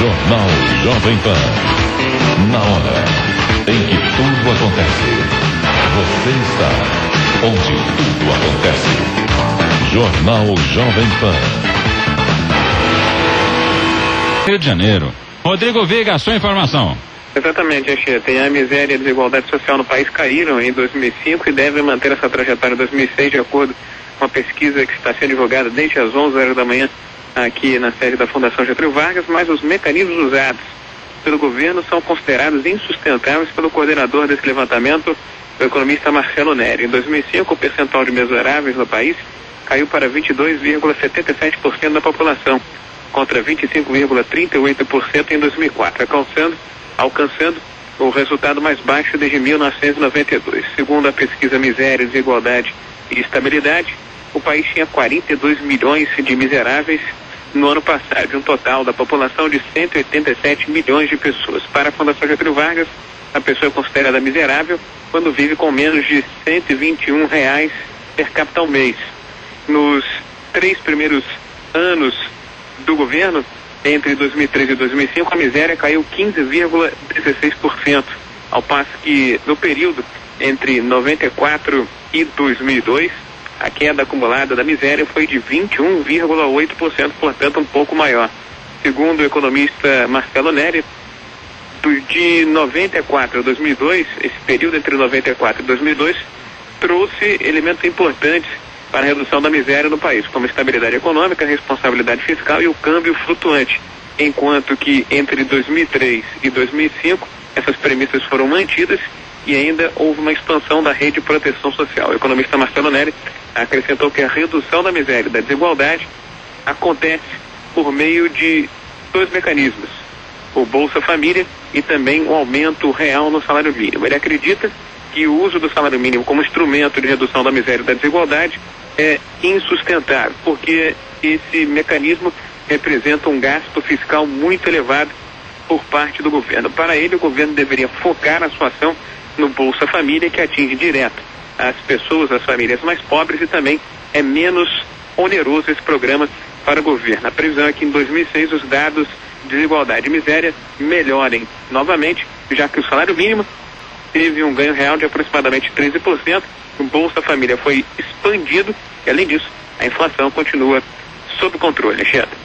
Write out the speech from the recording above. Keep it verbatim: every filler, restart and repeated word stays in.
Jornal Jovem Pan. Na hora em que tudo acontece. Você está onde tudo acontece. Jornal Jovem Pan. Rio de Janeiro. Rodrigo Viga, sua informação. Exatamente, Anchieta. A miséria e a desigualdade social no país caíram em dois mil e cinco e devem manter essa trajetória em dois mil e seis, de acordo com a pesquisa que está sendo divulgada desde as onze horas da manhã aqui na sede da Fundação Getúlio Vargas, mas os mecanismos usados pelo governo são considerados insustentáveis pelo coordenador desse levantamento, o economista Marcelo Neri. Em dois mil e cinco, o percentual de miseráveis no país caiu para vinte e dois vírgula setenta e sete por cento da população, contra vinte e cinco vírgula trinta e oito por cento em dois mil e quatro, alcançando, alcançando o resultado mais baixo desde mil novecentos e noventa e dois. Segundo a pesquisa Miséria, Desigualdade e Estabilidade, o país tinha quarenta e dois milhões de miseráveis no ano passado, de um total da população de cento e oitenta e sete milhões de pessoas. Para a Fundação Getúlio Vargas, a pessoa é considerada miserável quando vive com menos de cento e vinte e um reais per capita ao mês. Nos três primeiros anos do governo, entre dois mil e três e dois mil e cinco, a miséria caiu quinze vírgula dezesseis por cento, ao passo que no período entre noventa e quatro e dois mil e dois, a queda acumulada da miséria foi de vinte e um vírgula oito por cento, portanto um pouco maior. Segundo o economista Marcelo Neri, de noventa e quatro a dois mil e dois, esse período entre noventa e quatro e dois mil e dois, trouxe elementos importantes para a redução da miséria no país, como estabilidade econômica, responsabilidade fiscal e o câmbio flutuante, enquanto que entre dois mil e três e dois mil e cinco essas premissas foram mantidas e ainda houve uma expansão da rede de proteção social. O economista Marcelo Neri acrescentou que a redução da miséria e da desigualdade acontece por meio de dois mecanismos: o Bolsa Família e também o aumento real no salário mínimo. Ele acredita que o uso do salário mínimo como instrumento de redução da miséria e da desigualdade é insustentável, porque esse mecanismo representa um gasto fiscal muito elevado por parte do governo. Para ele, o governo deveria focar a sua ação no Bolsa Família, que atinge direto as pessoas, as famílias mais pobres, e também é menos oneroso esse programa para o governo. A previsão é que em dois mil e seis os dados de desigualdade e miséria melhorem novamente, já que o salário mínimo teve um ganho real de aproximadamente treze por cento, o Bolsa Família foi expandido e, além disso, a inflação continua sob controle. Chefe.